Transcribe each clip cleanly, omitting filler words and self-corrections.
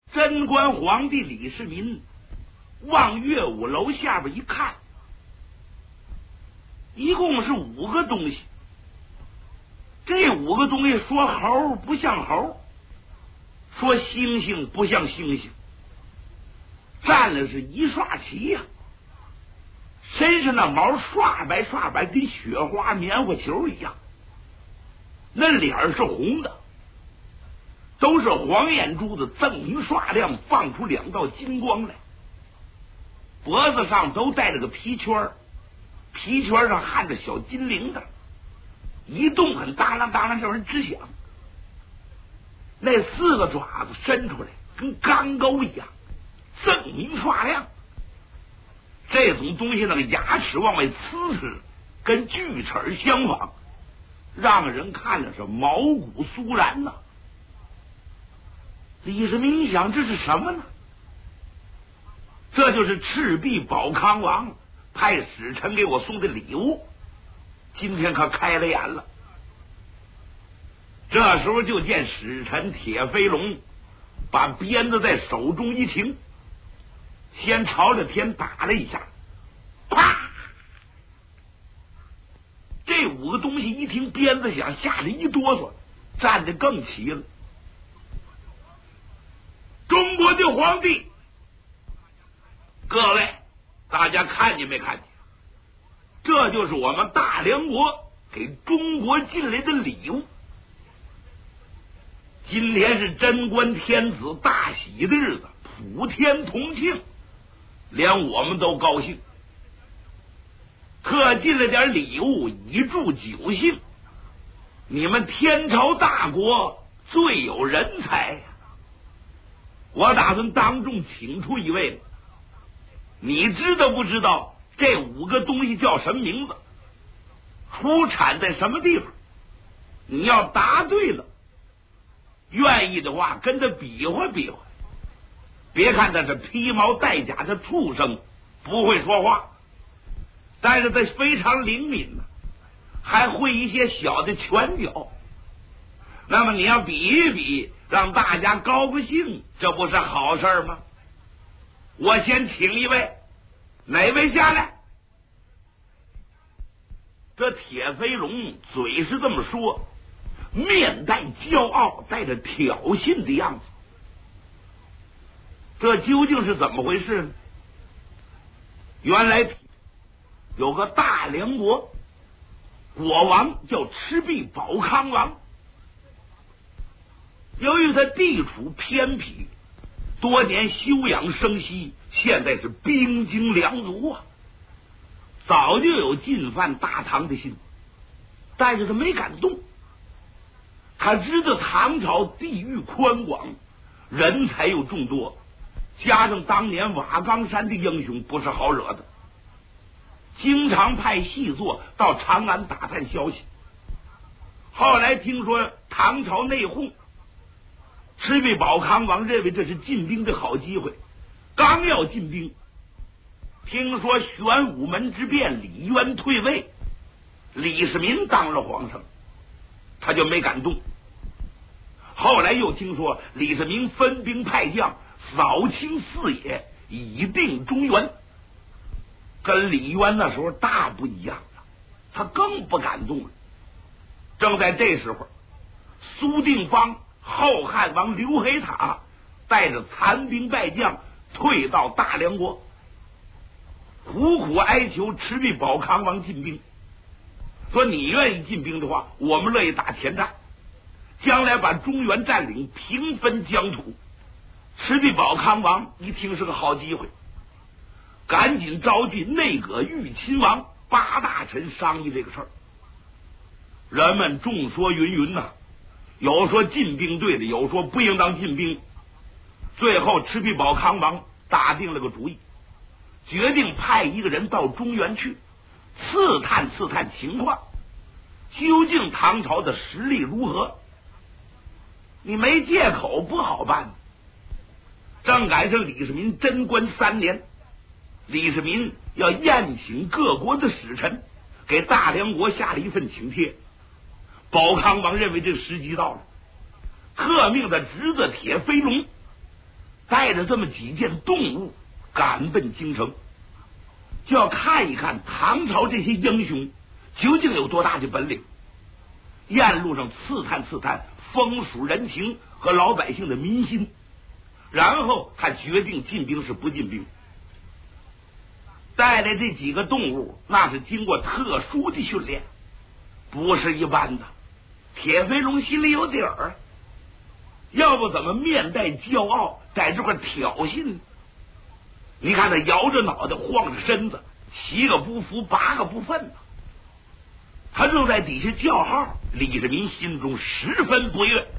贞观皇帝李世民往乐舞楼下边一看，一共是5个东西。这5个东西说猴不像猴，说猩猩不像猩猩，站了是一刷齐呀，身上那毛刷白刷白，跟雪花棉花球一样，那脸是红的，都是黄眼珠子，锃明刷亮，放出2道金光来。脖子上都带着个皮圈，皮圈上焊着小金铃铛，一动很当啷当啷叫人直响。那4个爪子伸出来跟钢钩一样，锃明刷亮。这种东西那个牙齿往外呲呲，跟锯齿相仿，让人看了是毛骨悚然呐。李世民一想，这是什么呢？这就是赤壁保康王派使臣给我送的礼物，今天可开了眼了。这时候就见使臣铁飞龙把鞭子在手中一停，先朝着天打了一下，啪！这5个东西一听鞭子响，吓得一哆嗦，站得更齐了。中国的皇帝，各位大家看见没看见？这就是我们大梁国给中国进来的礼物。今天是贞观天子大喜的日子，普天同庆，连我们都高兴，特进了点礼物以助酒兴。你们天朝大国最有人才呀！我打算当众请出一位，你知道不知道这5个东西叫什么名字？出产在什么地方？你要答对了，愿意的话跟他比划比划。别看他是披毛戴甲的畜生，不会说话，但是他非常灵敏呢，还会一些小的拳脚。那么你要比一比，让大家高高兴，这不是好事吗？我先请一位，哪位下来？这铁飞龙嘴是这么说，面带骄傲，带着挑衅的样子。这究竟是怎么回事呢？原来有个大梁国国王叫赤壁保康王，由于他地处偏僻，多年休养生息，现在是兵精粮足啊，早就有进犯大唐的心，但是他没敢动。他知道唐朝地域宽广，人才又众多，加上当年瓦岗山的英雄不是好惹的，经常派细作到长安打探消息。后来听说唐朝内讧，赤壁保康王认为这是进兵的好机会，刚要进兵，听说玄武门之变，李渊退位，李世民当了皇上，他就没敢动。后来又听说李世民分兵派将扫清四野，以定中原，跟李渊那时候大不一样了，他更不敢动了。正在这时候，苏定方后汉王刘黑塔带着残兵败将退到大梁国，苦苦哀求赤壁保康王进兵，说你愿意进兵的话，我们乐意打前战，将来把中原占领，平分疆土。赤壁保康王一听是个好机会，赶紧召集内阁御亲王8大臣商议这个事儿。人们众说云云呐，有说进兵对的，有说不应当进兵。最后赤壁保康王打定了个主意，决定派一个人到中原去刺探刺探情况，究竟唐朝的实力如何。你没借口不好办。正赶上李世民贞观3年，李世民要宴请各国的使臣，给大梁国下了一份请帖。保康王认为这个时机到了，特命的侄子铁飞龙带着这么几件动物赶奔京城，就要看一看唐朝这些英雄究竟有多大的本领，沿路上刺探刺探风俗人情和老百姓的民心，然后他决定进兵是不进兵。带来这几个动物那是经过特殊的训练，不是一般的。铁飞龙心里有底儿，要不怎么面带骄傲在这块挑衅呢？你看他摇着脑袋晃着身子，7个不服8个不忿呢。他正在底下叫号，李世民心中十分不悦，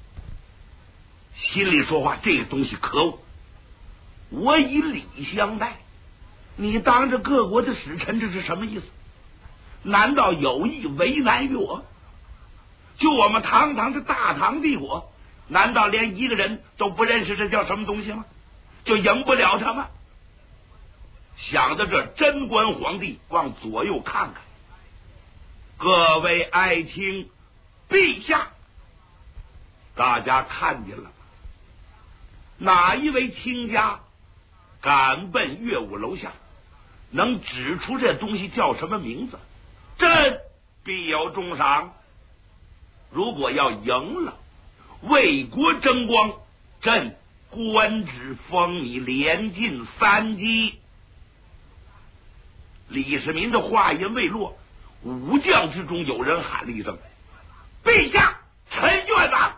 心里说话：这个东西可恶，我以礼相待，你当着各国的使臣，这是什么意思？难道有意为难于我？就我们堂堂的大唐帝国，难道连一个人都不认识这叫什么东西吗？就赢不了他吗？想到这，贞观皇帝往左右看看，各位爱卿，陛下，大家看见了吗？哪一位卿家赶奔乐舞楼下，能指出这东西叫什么名字？朕必有重赏。如果要赢了，为国争光，朕官职封你连进3级。李世民的话音未落，武将之中有人喊了一声：陛下，臣愿党。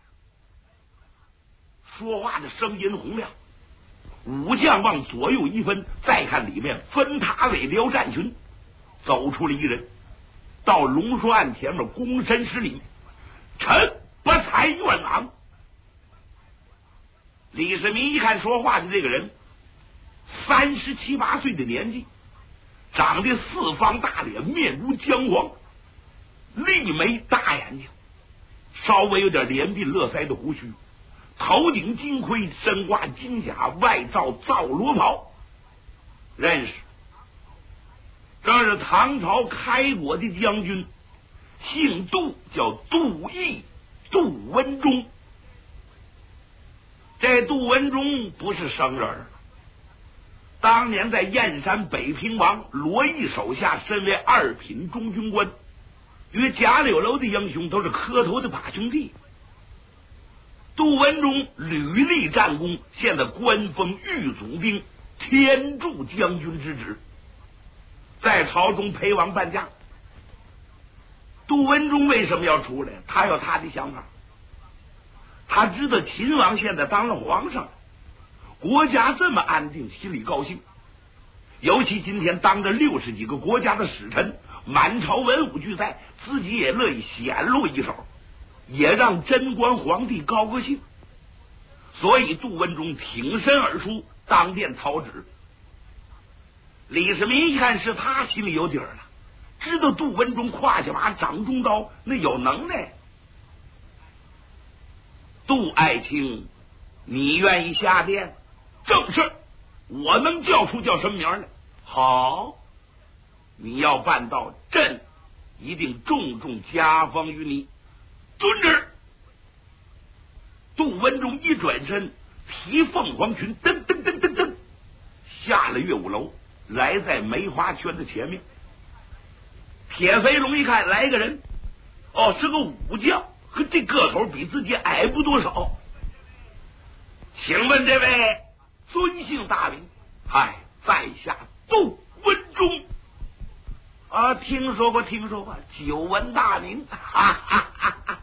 说话的声音洪亮，武将往左右一分，再看里面分塔尾撩战群，走出了一人，到龙书案前面躬身施礼：臣不才愿郎。李世民一看说话的这个人37、8岁的年纪，长得四方大脸，面如姜黄，立眉大眼睛，稍微有点连鬓络腮的胡须，头顶金盔，身挂金甲，外罩皂罗袍。认识，这是唐朝开国的将军，姓杜，叫杜毅，杜文忠。这杜文忠不是生人，当年在燕山北平王罗毅手下身为2品中军官，与贾柳楼的英雄都是磕头的把兄弟。杜文忠屡立战功，现在官封御总兵、天柱将军之职，在朝中陪王伴驾。杜文忠为什么要出来？他有他的想法。他知道秦王现在当了皇上，国家这么安定，心里高兴。尤其今天当着60几个国家的使臣，满朝文武俱在，自己也乐意显露一手，也让贞观皇帝高个兴。所以杜文忠挺身而出，当殿操旨。李世民一看是他，心里有底儿了，知道杜文忠胯下马，掌中刀，那有能耐。杜爱卿，你愿意下殿？正是，我能叫出叫什么名来。好，你要办到，朕一定重重加封于你。遵旨。杜文忠一转身，提凤凰裙，噔噔噔噔噔，下了乐舞楼，来在梅花圈的前面。铁飞龙一看来个人，哦，是个武将，和这个头比自己矮不多少。请问这位尊姓大名？嗨，在下杜文忠。啊，听说过，久闻大名。哈哈哈哈。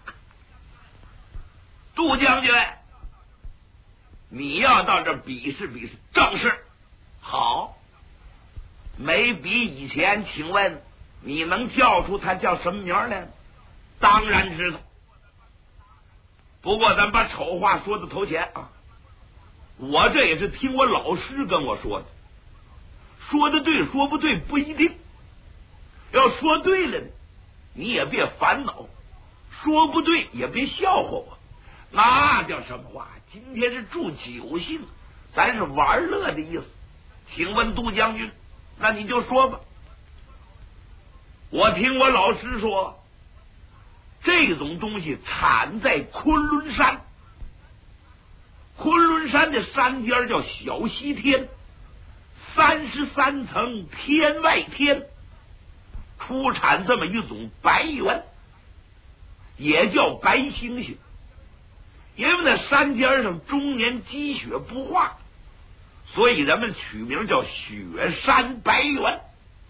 杜将军，你要到这比试比试。正是。好，没比以前，请问你能叫出他叫什么名来？当然知道。不过咱把丑话说到头前啊，我这也是听我老师跟我说的，说的对说不对不一定，要说对了呢，你也别烦恼；说不对也别笑话我。那叫什么话？今天是助酒兴，咱是玩乐的意思。请问杜将军，那你就说吧。我听我老师说，这种东西产在昆仑山， 昆仑山的山尖叫小西天，33层天外天，出产这么一种白猿，也叫白猩猩。因为那山尖上终年积雪不化，所以人们取名叫雪山白猿。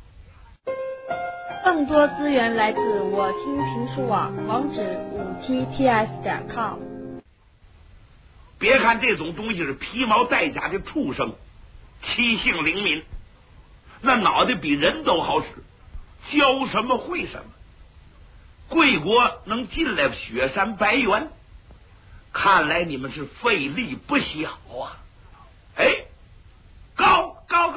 更多资源来自我听评书网，网址5TTS.com。 别看这种东西是皮毛带甲的畜生，气性灵敏，那脑袋比人都好使，教什么会什么。贵国能进来雪山白猿，看来你们是费力不小啊！哎，高！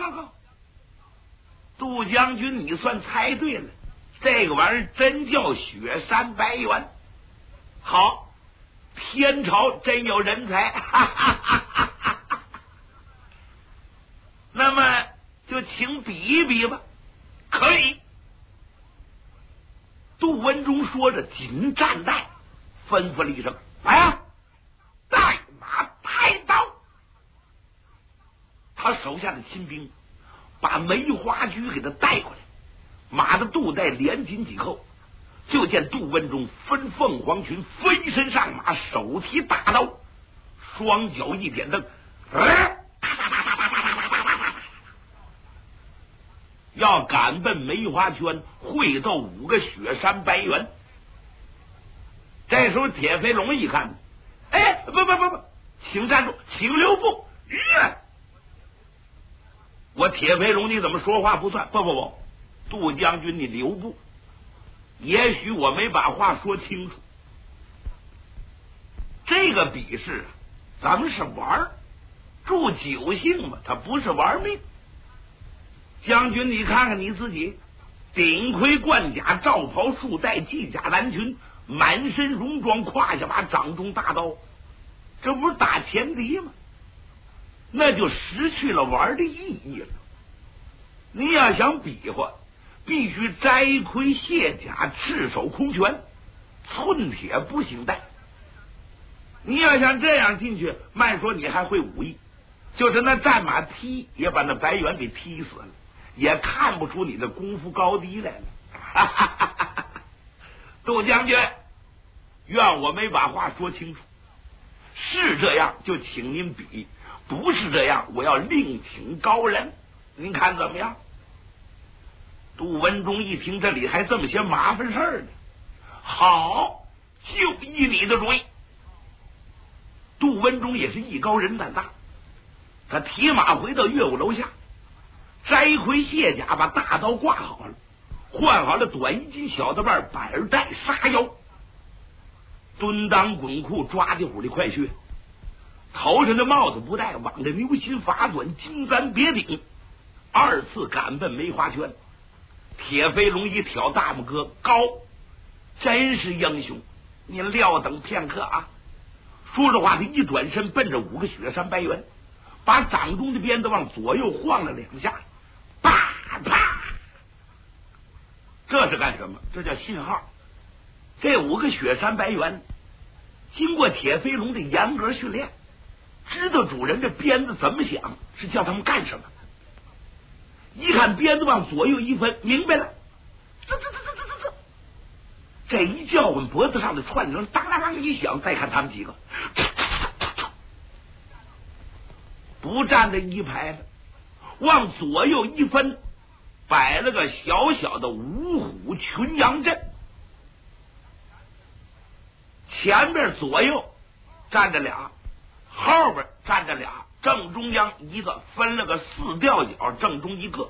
杜将军，你算猜对了，这个玩意儿真叫雪山白猿。好，天朝真有人才，那么就请比一比吧。可以。杜文忠说着紧站待，吩咐了一声：“来呀，带马抬刀！”他手下的亲兵把梅花驹给他带过来，马的肚带连紧几扣。就见杜文忠分凤凰群飞身上马，手提大刀，双脚一点蹬，要赶奔梅花圈，会斗5个雪山白猿。这时候铁飞龙一看，哎，不，请站住，请留步！我铁飞龙，你怎么说话不算？不，杜将军，你留步。也许我没把话说清楚。这个比试咱们是玩助酒兴嘛，他不是玩命。将军，你看看你自己，顶盔贯甲，罩袍束带，系甲蓝裙，满身戎装，胯下把掌中大刀，这不是打前敌吗？那就失去了玩的意义了。你要想比划，必须摘盔卸甲，赤手空拳，寸铁不行带。你要想这样进去，慢说你还会武艺，就是那战马踢也把那白猿给踢死了，也看不出你的功夫高低来了。杜将军，愿我没把话说清楚。是这样就请您比，不是这样我要另请高人，您看怎么样？杜文忠一听，这里还这么些麻烦事儿呢。好，就依你的主意。杜文忠也是艺高人胆大，他提马回到岳武楼下，摘盔卸甲，把大刀挂好了，换好了短衣襟、小的腕、板带、沙腰，蹲裆滚裤，抓地虎的快靴，头上的帽子不戴，挽着牛心法短，金簪别顶，2次赶奔梅花圈。铁飞龙一挑大拇哥，高，真是英雄！您料等片刻啊！说着话，他一转身奔着5个雪山白猿，把掌中的鞭子往左右晃了2下，啪！这是干什么？这叫信号。这5个雪山白猿经过铁飞龙的严格训练，知道主人这鞭子怎么响，是叫他们干什么。一看鞭子往左右一分，明白了，这一叫唤，脖子上的串铃当啷啷一响，再看他们几个不站在一排了，往左右一分，摆了个小小的五虎群羊阵，前面左右站着俩，后边站着俩，正中央一个，分了个4吊角，正中一个。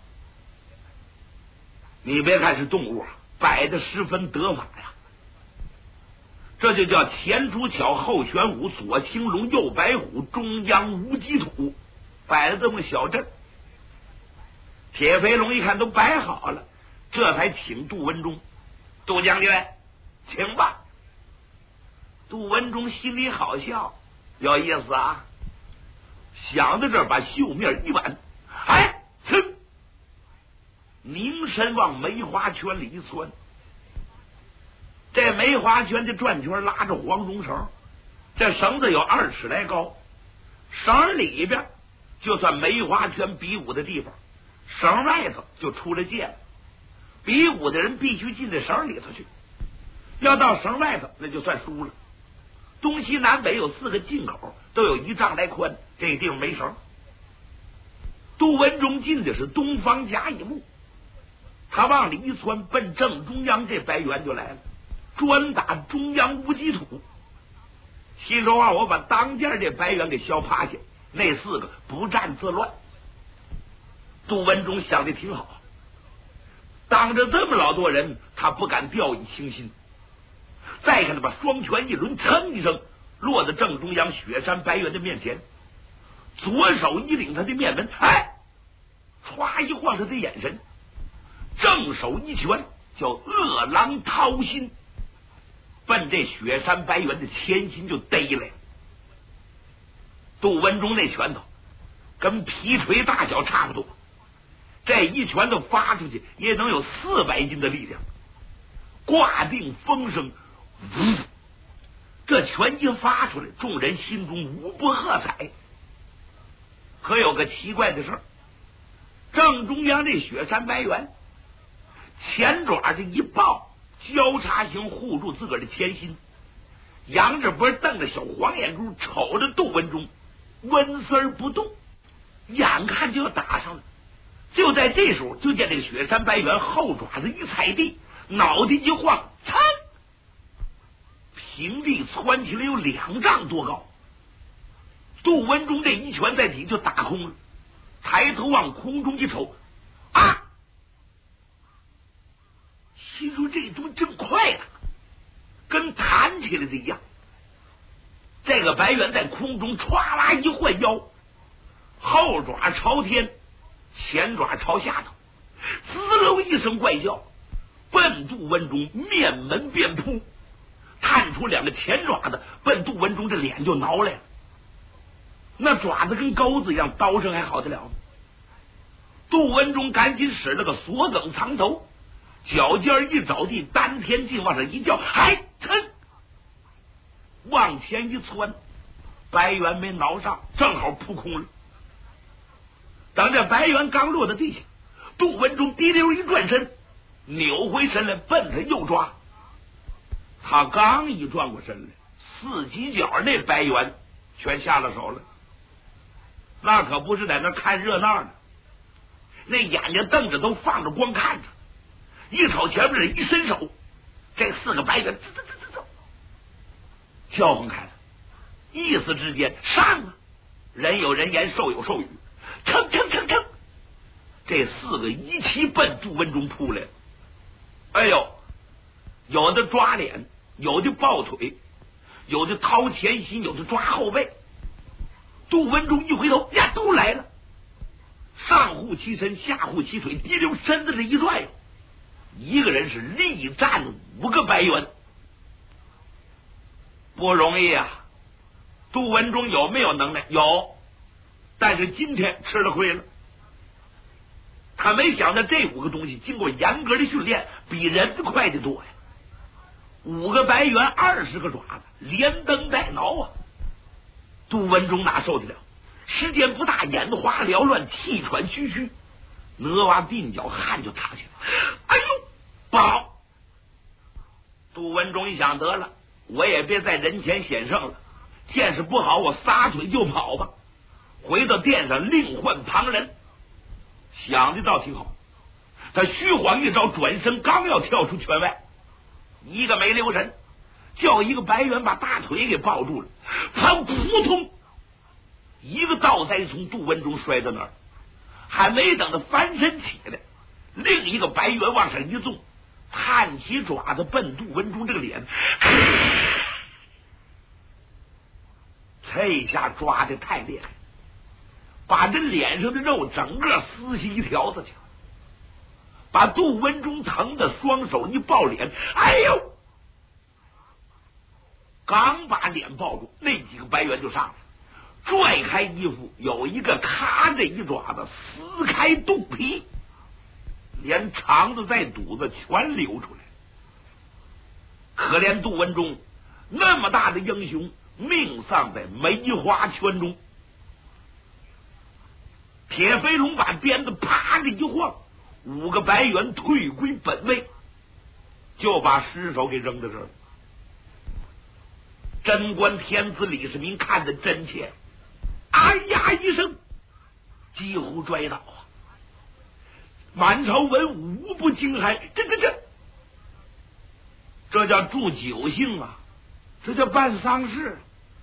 你别看是动物啊，摆的十分得法呀。这就叫前出巧，后玄武，左青龙，右白虎，中央无鸡土，摆了这么小阵。铁飞龙一看都摆好了，这才请杜文忠。杜将军，请吧。杜文忠心里好笑，有意思啊。想到这儿，把袖面一挽，哎，凝神往梅花圈里一窜。这梅花圈的转圈拉着黄绒绳，这绳子有2尺来高， 省里边就算梅花拳比武的地方，省外头就出了界了。比武的人必须进这省里头去，要到省外头那就算输了。东西南北有4个进口，都有1丈来宽，这个地方没绳。杜文忠进的是东方甲乙木，他往里一窜，奔正中央这白猿就来了，专打中央无极土。心说话，我把当间这白猿给削趴下，那4个不战自乱。杜文忠想的挺好，当着这么老多人，他不敢掉以轻心。再看他把双拳一抡，噌一声落在正中央雪山白猿的面前，左手一领他的面门，歘一晃他的眼神，正手一拳叫饿狼掏心，奔这雪山白猿的前心就逮来。杜文忠那拳头跟皮锤大小差不多，这一拳头发出去也能有400斤的力量。挂定风声，呜！这拳一发出来，众人心中无不喝彩。可有个奇怪的事儿，正中央这雪山白猿前爪子一抱，交叉形护住自个儿的前心，仰着脖瞪着小黄眼珠瞅着杜文忠，纹丝儿不动，眼看就要打上了。就在这时候，就见这个雪山白猿后爪子一踩地，脑袋一晃，噌，平地窜起来有2丈多高。杜文忠这一拳在底就打空了，抬头往空中一瞅，心说这东西真快了，跟弹起来的一样。这个白猿在空中歘啦一换腰，后爪朝天，前爪朝下头，滋溜一声怪叫，奔杜文忠面门便扑，探出2个前爪子，奔杜文忠这脸就挠来了。那爪子跟钩子一样，刀声还好得了吗？杜文忠赶紧使了个锁梗藏头，脚尖一着地，丹田劲往上一叫，噌，往前一窜，白猿没挠上，正好扑空了。等这白猿刚落到地下，杜文忠滴溜一转身，扭回身来奔他又抓。他刚一转过身来，4犄角那白猿全下了手了。那可不是在那看热闹呢，那眼睛瞪着都放着光看着，一瞅前面一伸手，这4个白猿叫唤开了，意思之间上啊！人有人言，兽有兽语，噌，这4个一齐奔杜文忠扑来了。哎呦，有的抓脸，有的抱腿，有的掏前心，有的抓后背。杜文忠一回头，呀，都来了！上护其身，下护其腿，滴溜身子这一转悠，一个人是力战5个白猿，不容易啊！杜文忠有没有能耐？有，但是今天吃了亏了。他没想到这5个东西经过严格的训练，比人快得多呀！5个白猿，20个爪子，连蹬带挠啊！杜文忠哪受得了？时间不大，眼花缭乱，气喘吁吁，额娃鬓角汗就淌起来。哎呦，不好！杜文忠一想，得了，我也别在人前显圣了，见识不好，我撒腿就跑吧，回到殿上另换旁人。想的倒挺好，他虚晃一招，转身刚要跳出圈外，一个没留神，叫一个白猿把大腿给抱住了，他扑通一个倒栽从杜文忠摔到那儿，还没等他翻身起来，另一个白猿往上一纵，探起爪子奔杜文忠这个脸，这一下抓的太厉害，把这脸上的肉整个撕下一条子去，把杜文忠疼的双手一抱脸，哎呦！刚把脸抱住，那几个白猿就上来，拽开衣服，有一个咔着一爪子撕开肚皮，连肠子带肚子全流出来。可怜杜文忠那么大的英雄，命丧在梅花圈中， 铁飞龙把鞭子啪的一晃，5个白猿退归本位，就把尸首给扔在这儿。贞观天子李世民看得真切，哎呀一声，几乎摔倒啊！满朝文武无不惊骇，这叫祝酒幸啊，这叫办丧事。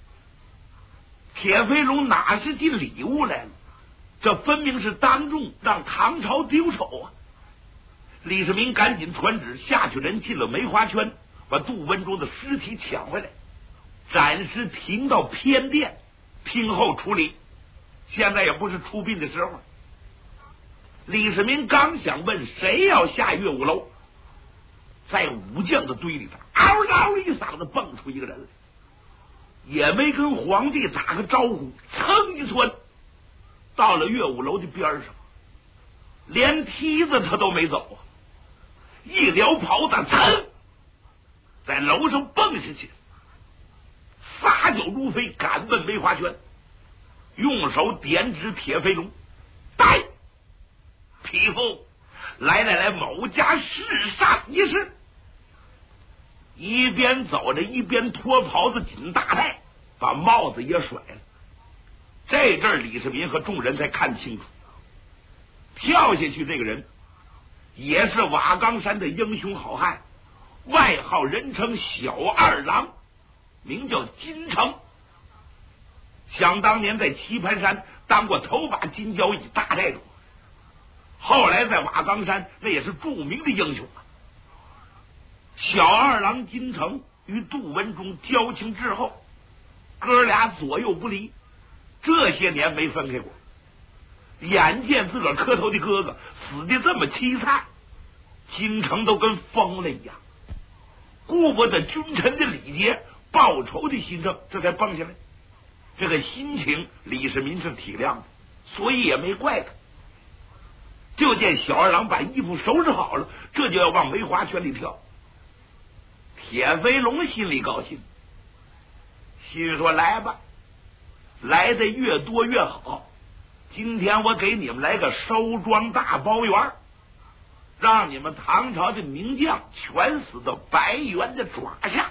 铁飞龙哪是进礼物来了？这分明是当众让唐朝丢丑啊！李世民赶紧传旨，下去人进了梅花圈，把杜文忠的尸体抢回来，暂时停到偏殿，听候处理。现在也不是出殡的时候。李世民刚想问谁要下岳武楼，在武将的堆里头嗷嗷一嗓子蹦出一个人来，也没跟皇帝打个招呼，噌一窜到了岳武楼的边上，连梯子他都没走啊，一撩袍子，噌在楼上蹦下去，撒脚如飞，赶奔梅花圈，用手点指铁飞龙，带匹夫来，某家试上一试。一边走着一边脱袍子紧大带，把帽子也甩了。这阵儿李世民和众人才看清楚，跳下去这个人也是瓦岗山的英雄好汉，外号人称小二郎，名叫金城。想当年在棋盘山当过头把金交椅大寨主，后来在瓦岗山那也是著名的英雄啊。小二郎金城与杜文忠交情至厚，哥俩左右不离，这些年没分开过。眼见自个儿磕头的哥哥死的这么凄惨，金城都跟疯了一样，顾不得君臣的礼节，报仇的心症，这才蹦下来。这个心情李世民是体谅的，所以也没怪他。就见小二郎把衣服收拾好了，这就要往梅花圈里跳。铁飞龙心里高兴，心说来吧，来的越多越好，今天我给你们来个收庄大包圆，让你们唐朝的名将全死到白猿的爪下。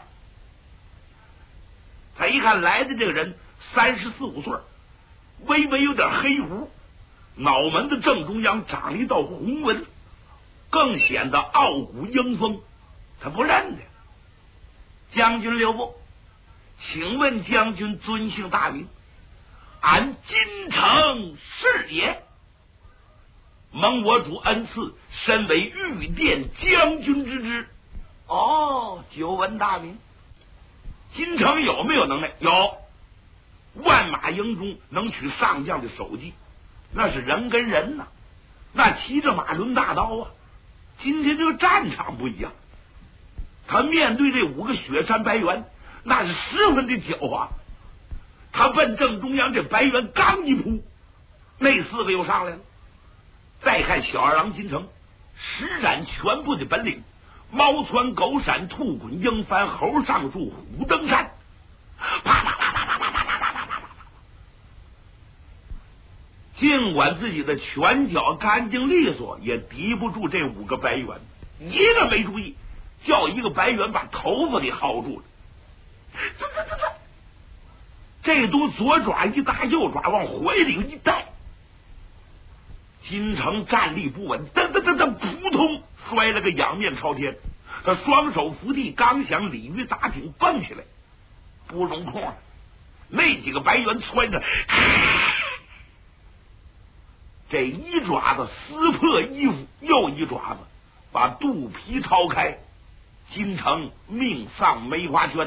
他一看来的这个人34、35岁，微微有点黑胡，脑门子正中央长了一道红纹，更显得傲骨英风。他不认得。将军留步，请问将军尊姓大名？俺金城是也，蒙我主恩赐，身为御殿将军之职。哦，久闻大名。金城有没有能耐？有，万马营中能取上将的首级，那是人跟人呐，那骑着马抡大刀啊。今天这个战场不一样，他面对这5个雪山白猿，那是十分的狡猾。他奔正中央，这白猿刚一扑，那4个又上来了。再看小二郎金城，施展全部的本领，猫窜狗闪，兔滚鹰翻，猴上树，虎登山，啪啪啪啪啪啪啪啪啪啪啪。尽管自己的拳脚干净利索，也敌不住这5个白猿，一个没注意，叫一个白猿把头发给薅住了。这都左爪一搭，右爪往怀里一带，金城站立不稳，扑通摔了个仰面朝天。他双手扶地，刚想鲤鱼打挺蹦起来，不容空了。那几个白猿窜着，这一爪子撕破衣服，又一爪子把肚皮掏开，金城命丧梅花圈。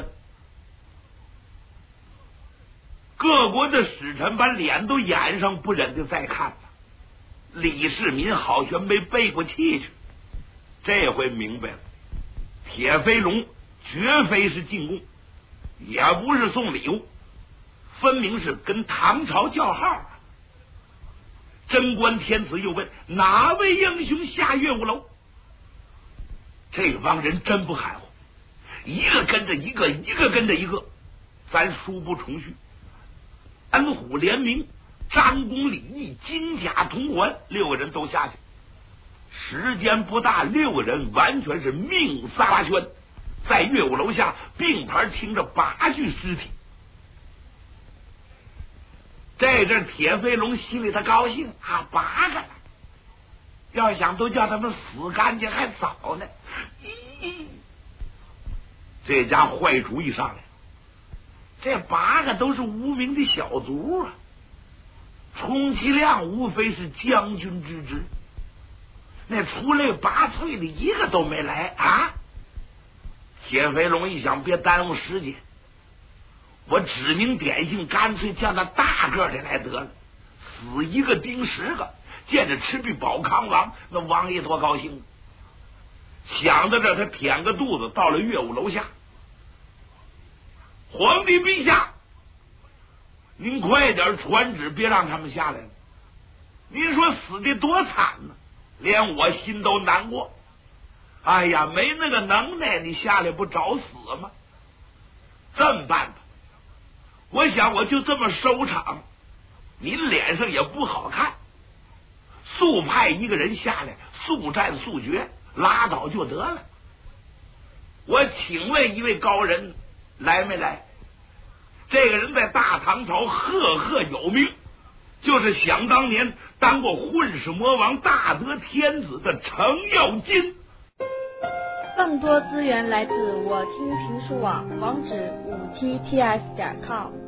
各国的使臣把脸都掩上，不忍的再看了。李世民好像没背过气去，这回明白了，铁飞龙绝非是进贡，也不是送礼物，分明是跟唐朝叫号。贞观天子又问哪位英雄下岳武楼？这帮人真不含糊，一个跟着一个，一个跟着一个，咱书不重叙。恩虎联名， 张公李义、金甲同环6个人都下去。时间不大，6个人完全是命丧八轩，在岳武楼下并排停着8具尸体。这阵铁飞龙心里他高兴啊，8个了，要想都叫他们死干净还早呢。这家坏主意上来了，这8个都是无名的小卒啊，充其量无非是将军之职，那出类拔萃的一个都没来啊！铁飞龙一想，别耽误时间，我指名点姓，干脆叫那大个的来得了，死一个盯10个，见着赤壁保康王，那王爷多高兴！想到这，他舔个肚子，到了岳武楼下。皇帝陛下，您快点传旨，别让他们下来了。您说死的多惨呢，连我心都难过。哎呀，没那个能耐，你下来不找死吗？这么办吧，我想我就这么收场，您脸上也不好看。速派一个人下来，速战速决，拉倒就得了。我请问一位高人来没来？这个人在大唐朝赫赫有名，就是想当年当过混世魔王大德天子的程咬金。 更多资源来自我听评书网，网址5TTS.com。